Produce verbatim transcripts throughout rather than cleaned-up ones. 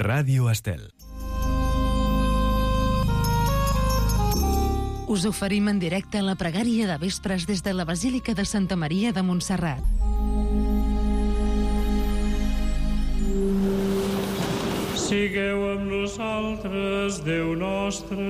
Ràdio Estel. Us oferim en directe la pregària de vespres des de la Basílica de Santa Maria de Montserrat. Sigueu amb nosaltres, Déu nostre.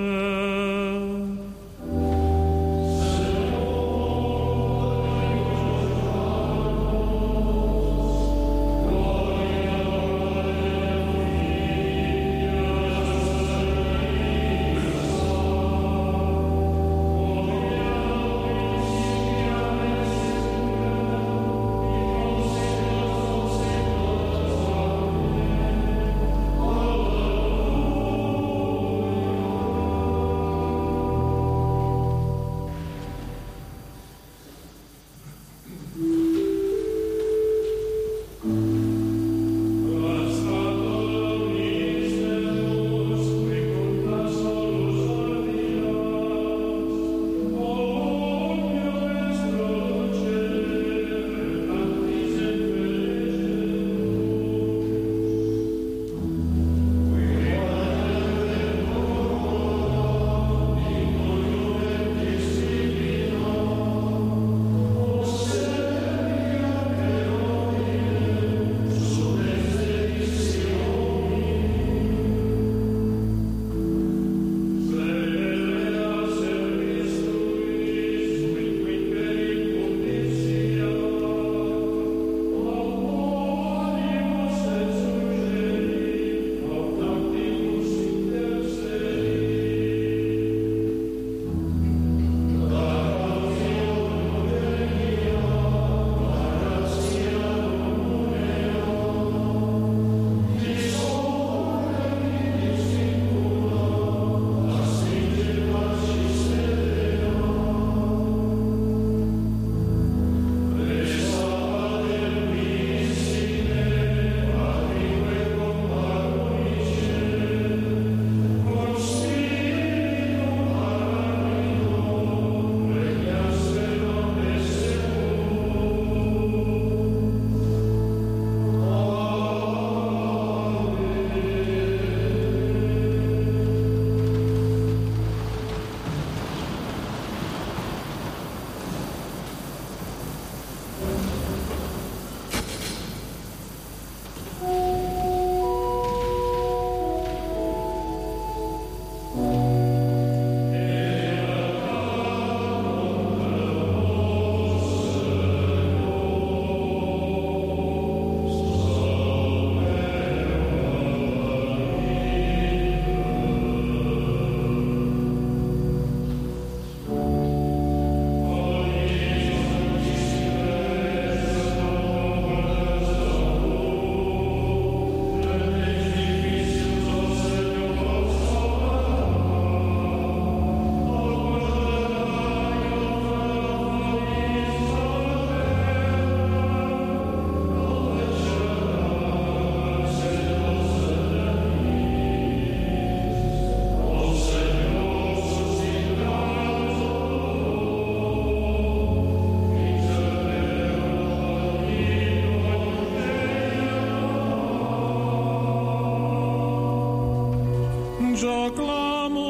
Jo clamo,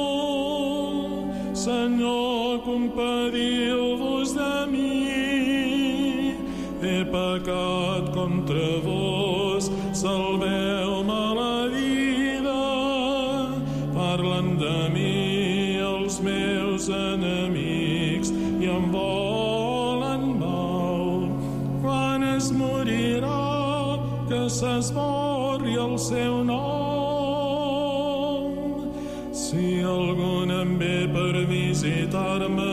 Senyor, compadiu-vos de mi. He pecat contra vos, salveu-me la vida. Parlen de mi els meus enemics i em volen mal. Quan es morirà, que s'esborri el seu nom. Si algun em ve per visitar-me,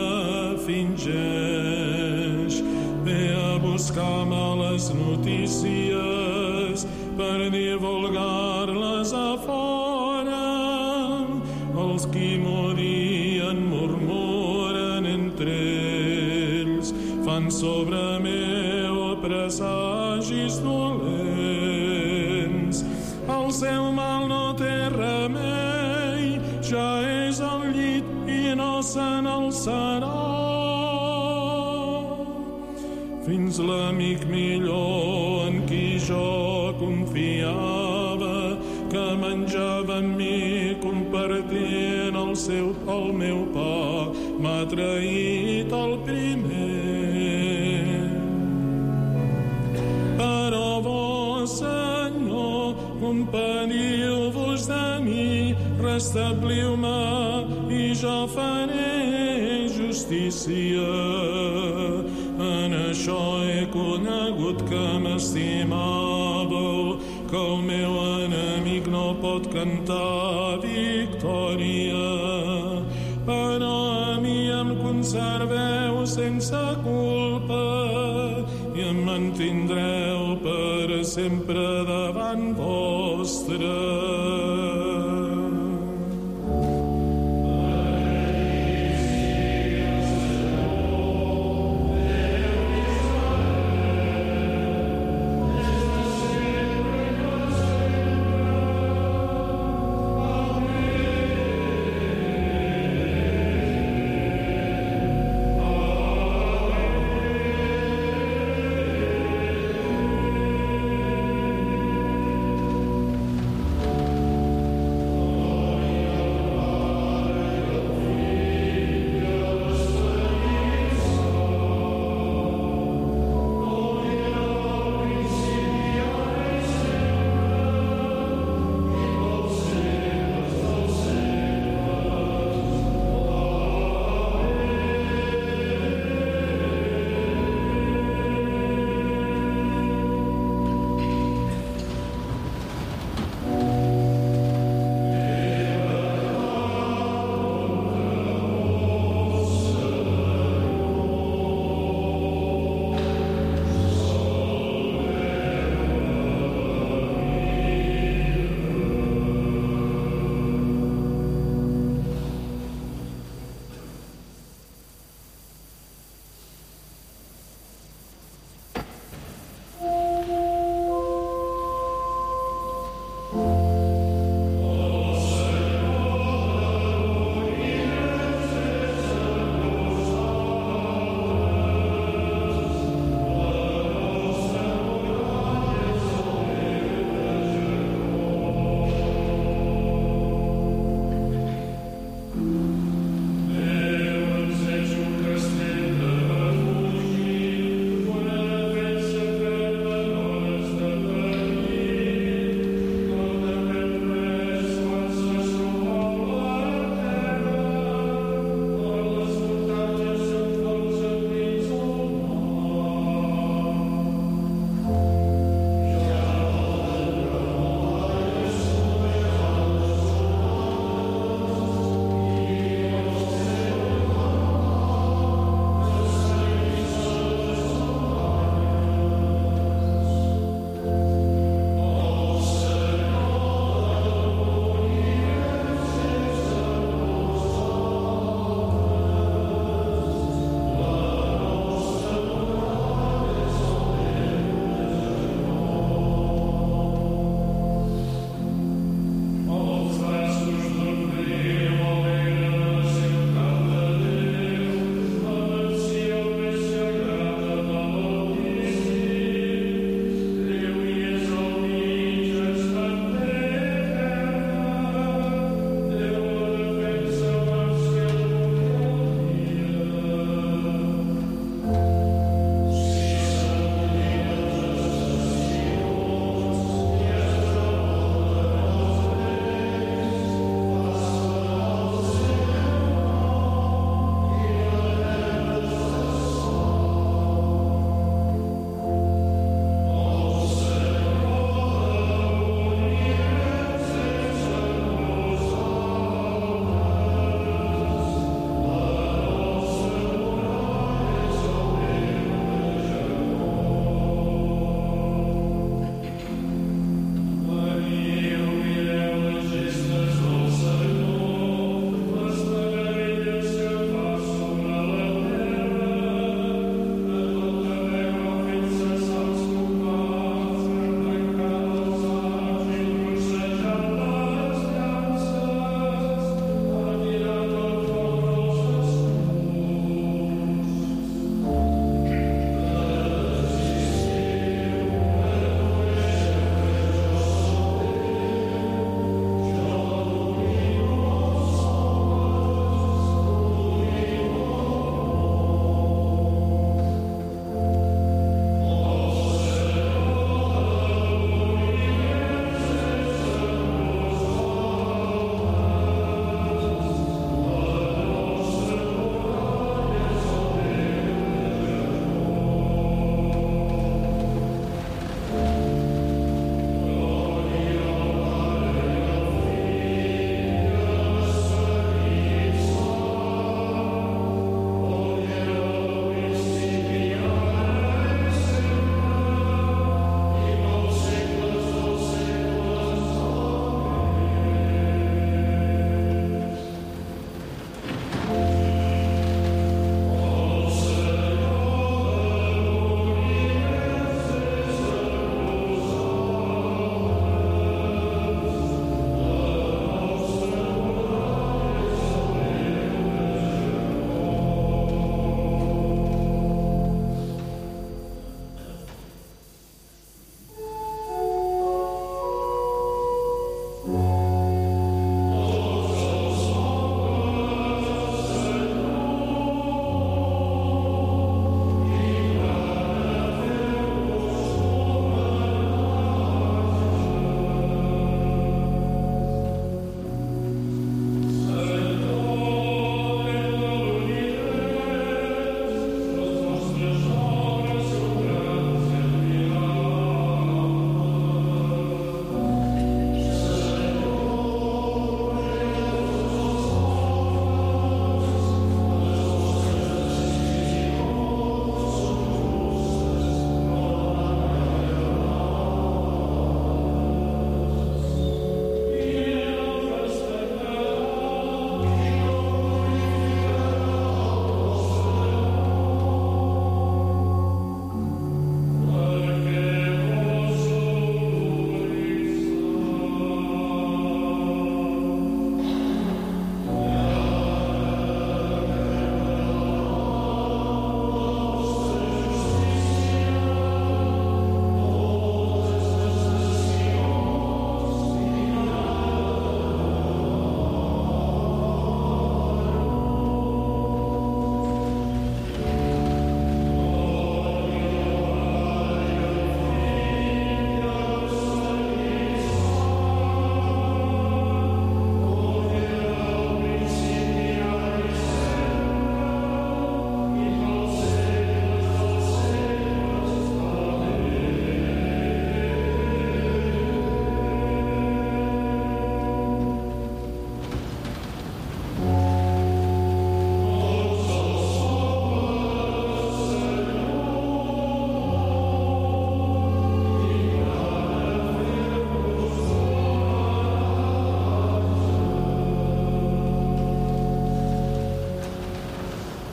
fingeix, ve a buscar-me les notícies per divulgar-les a fora. Els qui morien murmuren entre ells, fan sobre meu presagis dolents. El seu mal no té remei, ja és al llit i no se n'alçarà. Fins l'amic millor en qui jo confiava, que menjava amb mi, compartint el, seu, el meu pa, m'ha traït el primer. Però vos, Senyor, companiu-vos de mi, restabliu-me i jo faré justícia. En això he conegut que m'estimàveu, que el meu enemic no pot cantar victòria. Però a mi em conserveu sense culpa i em mantindreu per sempre davant vostre.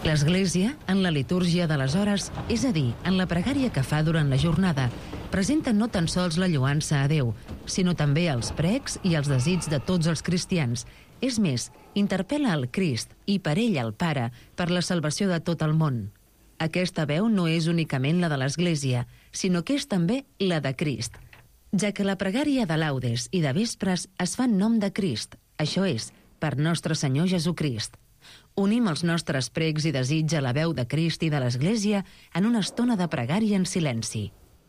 L'Església, en la litúrgia de les hores, és a dir, en la pregària que fa durant la jornada, presenta no tan sols la lloança a Déu, sinó també els precs i els desits de tots els cristians. És més, interpel·la el Crist i per ell el Pare per la salvació de tot el món. Aquesta veu no és únicament la de l'Església, sinó que és també la de Crist, ja que la pregària de laudes i de vespres es fa en nom de Crist, això és, per nostre Senyor Jesucrist. Unim els nostres pregs i desig a la veu de Crist i de l'Església en una estona de pregària en silenci.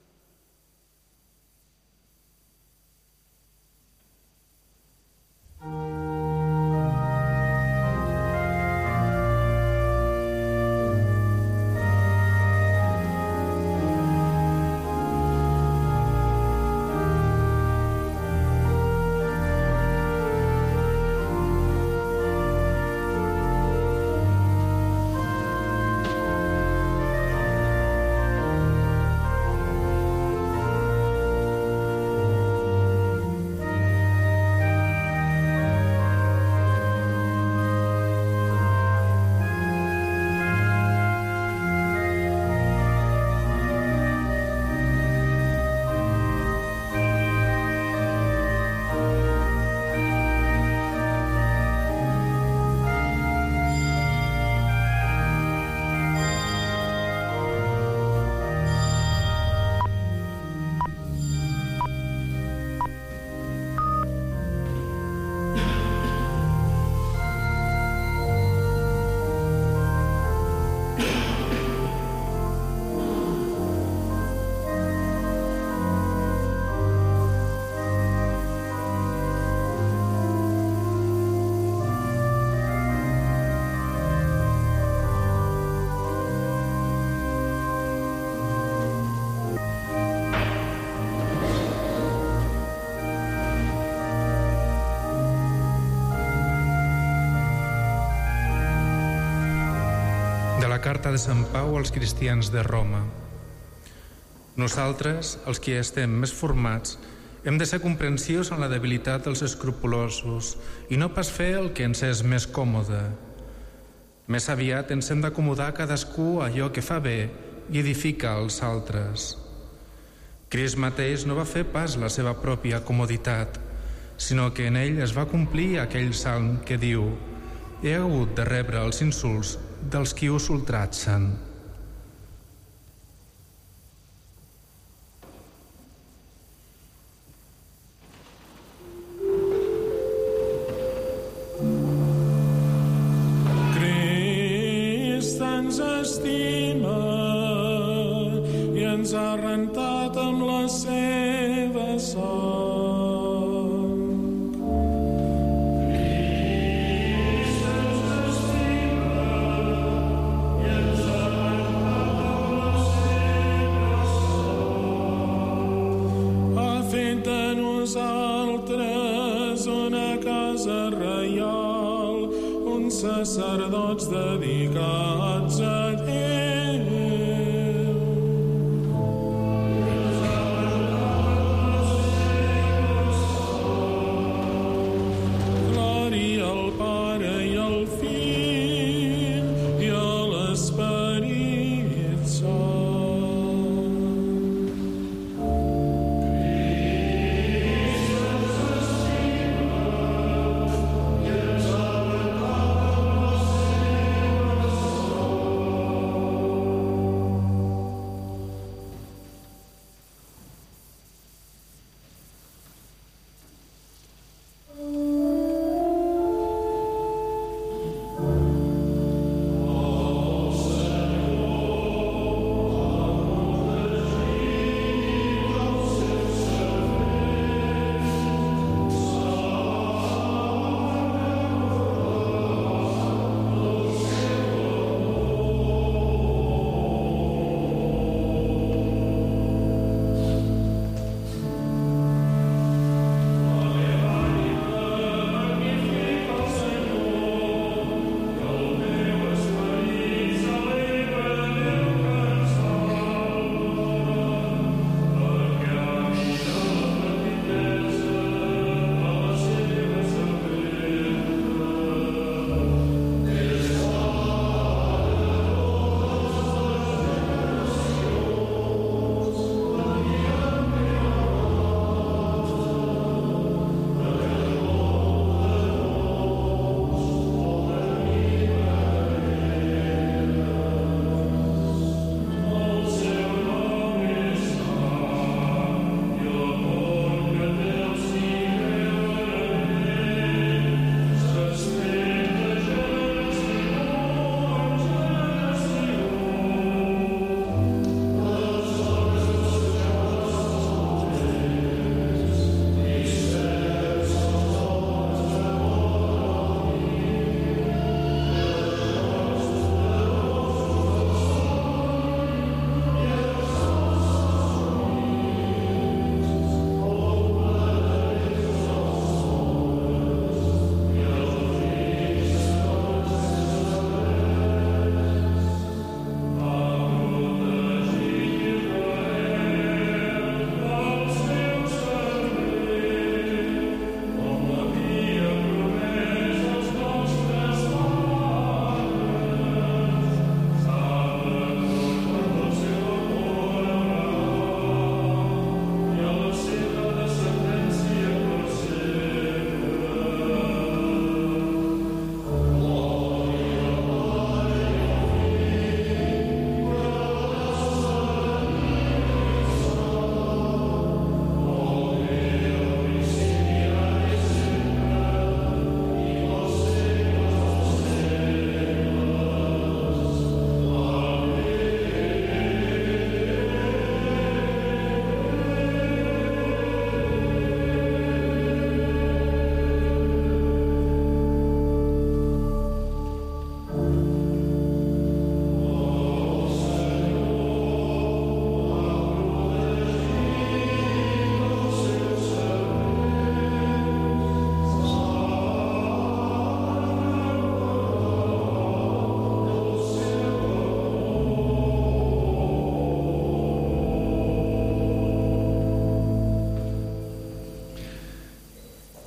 Carta de Sant Pau als cristians de Roma. Nosaltres, els que estem més formats, hem de ser comprensius en la debilitat dels escrupulosos i no pas fer el que ens és més còmode. Més aviat ens hem d'acomodar cadascú a allò que fa bé i edifica els altres. Crist mateix no va fer pas la seva pròpia comoditat, sinó que en ell es va complir aquell salm que diu: «He hagut de rebre els insults dels qui us ultratgen». Crist ens estima i ens ha rentat amb la seva sang. Nosaltres una casa reial, uns sacerdots dedicats a Déu. Glòria al Pare i al Fill i a l'Esperit Sant.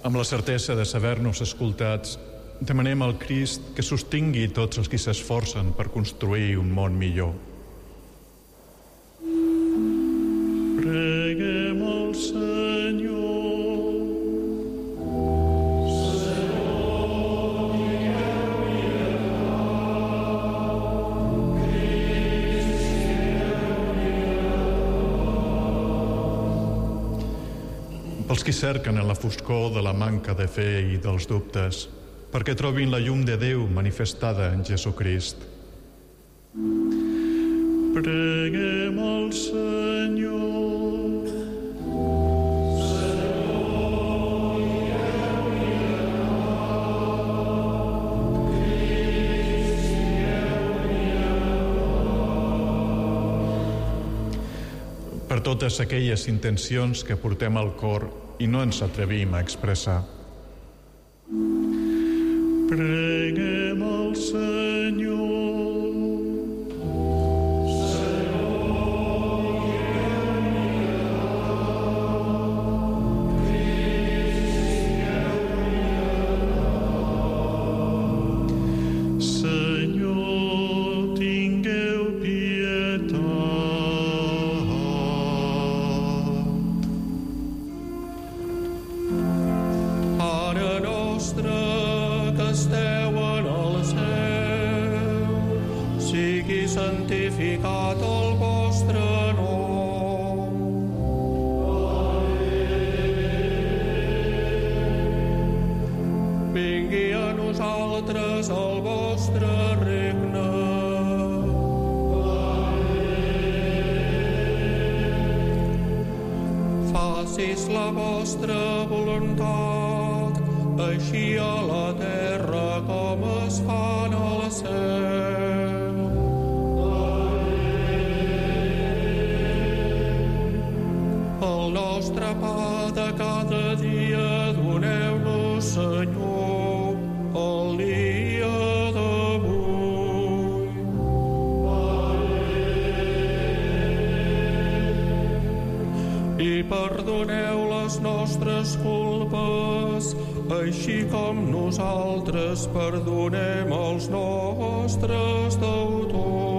Amb la certesa de saber-nos escoltats, demanem al Crist que sostingui tots els qui s'esforcen per construir un món millor. Preguem al Senyor. Pels qui cerquen en la foscor de la manca de fe i dels dubtes, perquè trobin la llum de Déu manifestada en Jesucrist. Preguem al Senyor. Per totes aquelles intencions que portem al cor i no ens atrevim a expressar. Preguem al Senyor. Santificat el vostre nom. Vingui a nosaltres el vostre regne. Facis la vostra voluntat, així a la terra com es fa en el cel. El nostre pa de cada dia doneu-nos, Senyor, el dia d'avui. I perdoneu les nostres culpes, així com nosaltres perdonem els nostres deutors.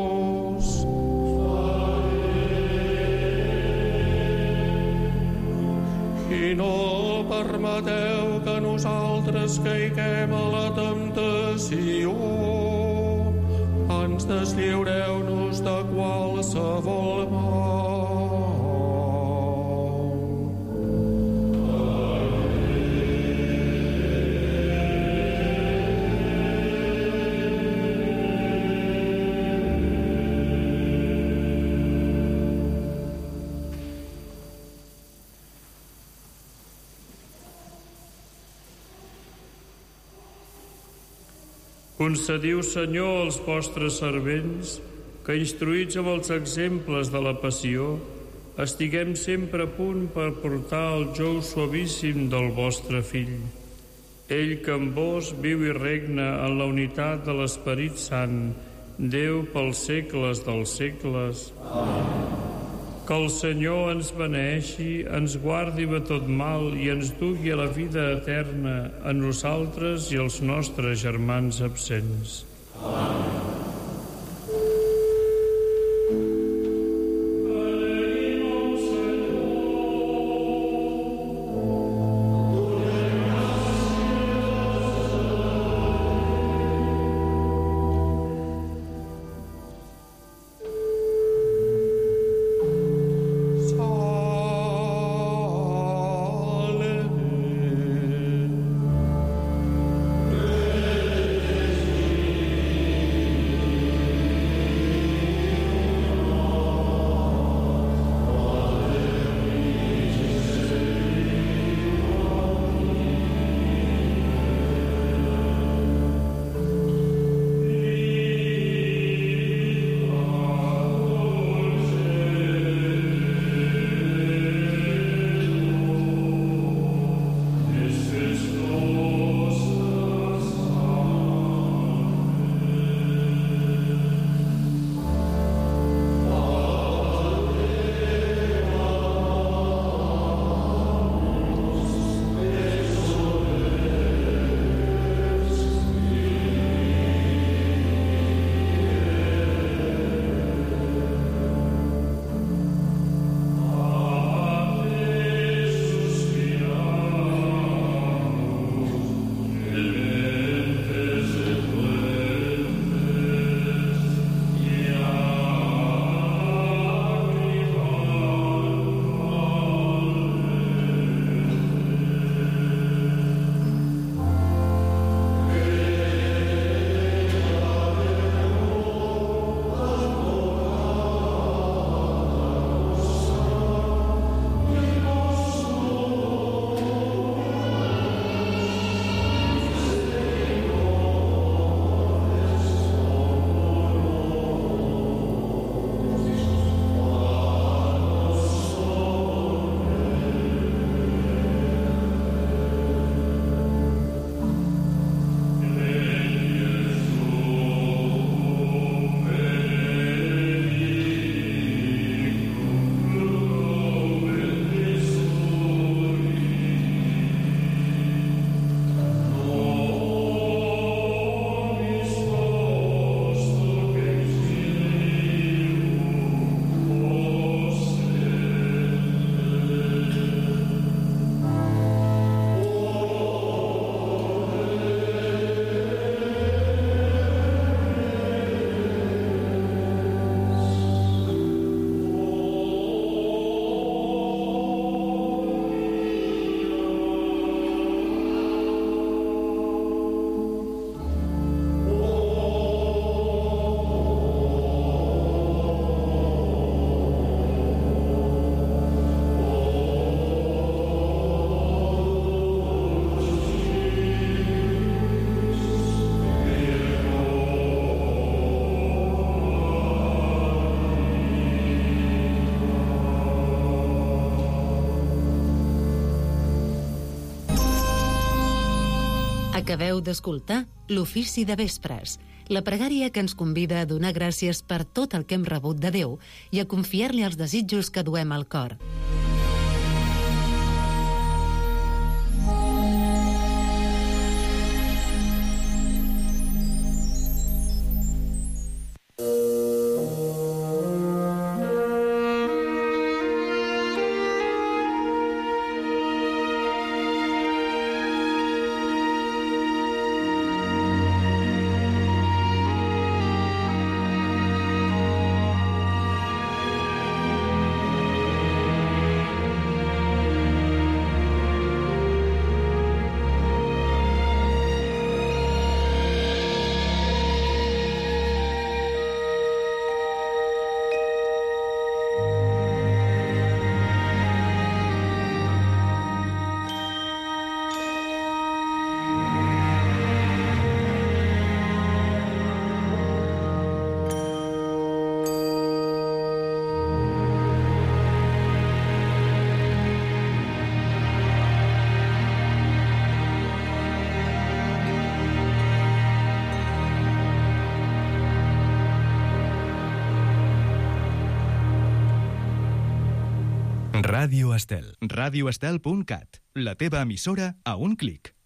I no permeteu que nosaltres caiguem a la temptació. Ens deslliureu-nos de qualsevol mal. Concediu, Senyor, als vostres servents que, instruïts amb els exemples de la passió, estiguem sempre a punt per portar el jou suavíssim del vostre Fill. Ell que amb vos viu i regna en la unitat de l'Esperit Sant, Déu pels segles dels segles. Amén. Que el Senyor ens beneeixi, ens guardi de tot mal i ens dugui a la vida eterna a nosaltres i als nostres germans absents. Amén. Alleluia. Acabeu d'escoltar l'Ofici de Vespres, la pregària que ens convida a donar gràcies per tot el que hem rebut de Déu i a confiar-li els desitjos que duem al cor. Ràdio Estel. radioestel punt cat. La teva emissora a un clic.